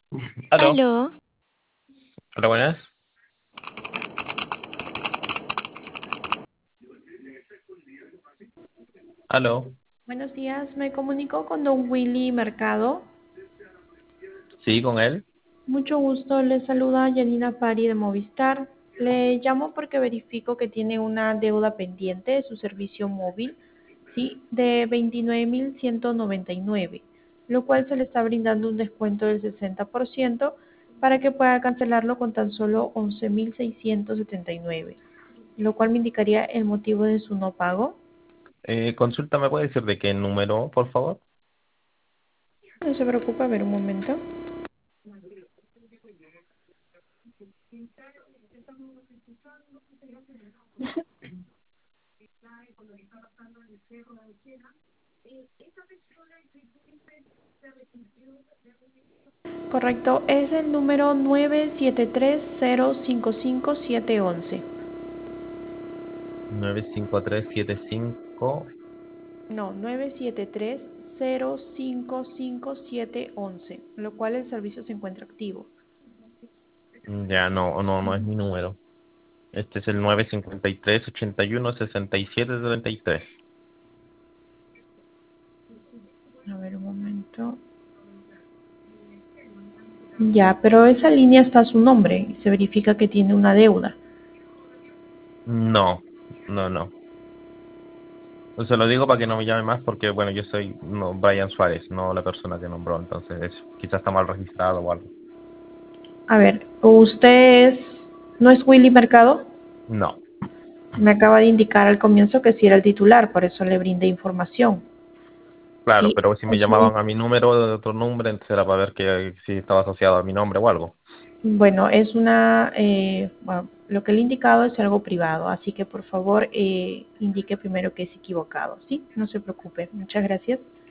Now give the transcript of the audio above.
Aló, Aló, hola, buenas. Aló, Buenos días, me comunico con don Willy Mercado. sí, con él. Mucho gusto, le saluda Janina Pari de Movistar. Le llamo porque verifico que tiene una deuda pendiente de su servicio móvil, sí, de 29.199, lo cual se le está brindando un descuento del 60% para que pueda cancelarlo con tan solo 11.679, lo cual me indicaría el motivo de su no pago. Consulta, ¿me puede decir de qué número, por favor? No se preocupe, a ver un momento. Correcto, es el número 973055711. 95375. No, 973055711, lo cual el servicio se encuentra activo. Ya, no, no, no es mi número. Este es el 953 81 67 73. A ver un momento. Ya, pero esa línea está a su nombre y se verifica que tiene una deuda. No, no, no. Pues se lo digo para que no me llame más porque, bueno, yo soy no, Brian Suárez, no la persona que nombró, entonces quizás está mal registrado o algo. A ver, ¿no es Willy Mercado? No, Me acaba de indicar al comienzo que sí era el titular, por eso le brindé información. claro, Sí, pero si me es un llamaban a mi número de otro nombre, entonces era para ver que si estaba asociado a mi nombre o algo. Bueno, bueno, lo que le he indicado es algo privado, así que por favor indique primero que es equivocado, ¿sí? No se preocupe. Muchas gracias.